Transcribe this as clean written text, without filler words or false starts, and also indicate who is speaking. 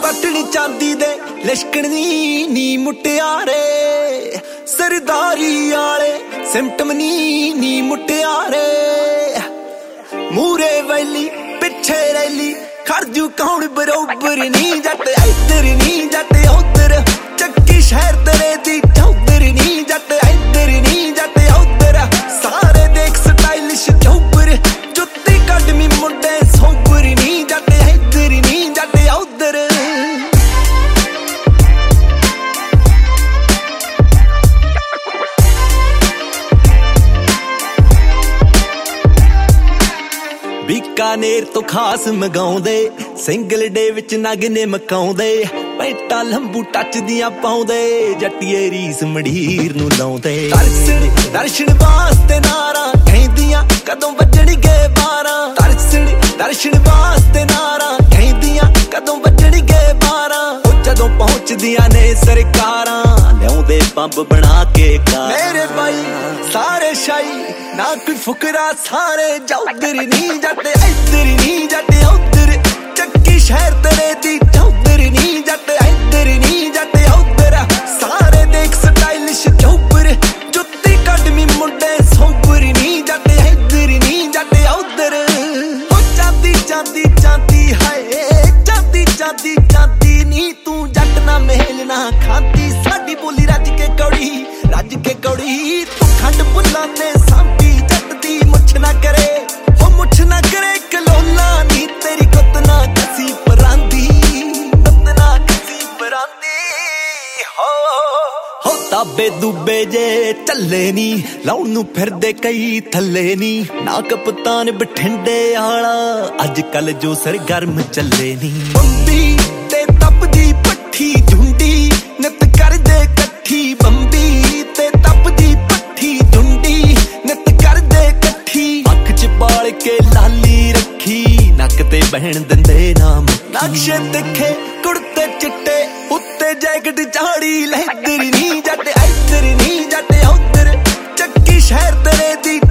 Speaker 1: पटड़ी चांदी दे लिशकनी नी मुटियारे सरदारी आले सिमटमनी नी मुटियारे मूरे वैली पिछे रैली खड़जू कौन बरोबर नी जट इधर नी जट उधर चक्की शहर तेरे दी चौधर नी जट इधर नी जट उधर सारे देख स्टाइलिश चौबर जुत्ती कदमी मुंडे सोबर नी जट इधर नी जट उधर बीकानेर तो खास मंगाउंदे सिंगल डे विच नग ने मकाउंदे पैंटा लंबू टच दियां पाउंदे जट्टिए रीस मंडीर नूं लाउंदे दर्शन वास्ते नारा कहंदियां कदों वजणगे 12 दर्शन वास्ते नारा कहंदियां कदों वजणगे 12 ओ जदों पहुंचदियां ने सरकारां लियाउंदे पंब बना के कार मेरे भाई सारे शाही ना कोई फुकरा सारे चौधर नी जट इधर नी जट उधर चक्की शहर तेरे दी चौधर नी जट इधर नी जट उधर सारे देख स्टाइलिश चौबर जुत्ती कदमी मुंडे सोबर नी जट इधर नी जट उधर ओ चांदी चांदी चांदी हाय चांदी चांदी चांदी नी तू जट ना मेल ना खाती साडी बोली रज के कौड़ी तू खंड बुल्ला ते सांभी जट दी मुछ ना करे हो मुछ ना करे कलोला नी तेरी गुत ना कसी परांदी हो ताबे दुबे जे चले नी लाउण नूं फिरदे कई थल्ले नी ना कप्तान बठिंडे आला अज कल जो सरगर्म चले नी बंबी ते तपदी पट्ठी झुंडी नित करदे कट्ठी बंबी ते तपदी पट्ठी झुंडी नित करदे कट्ठी अख च बाल के लाली रखी नक ते बहन दंदे नाम नक्शे दिखे कुर्ते चिट्टे उत्ते जैकेट झाड़ी लहदर नी जट इधर नी जट उधर चक्की शहर तेरे दी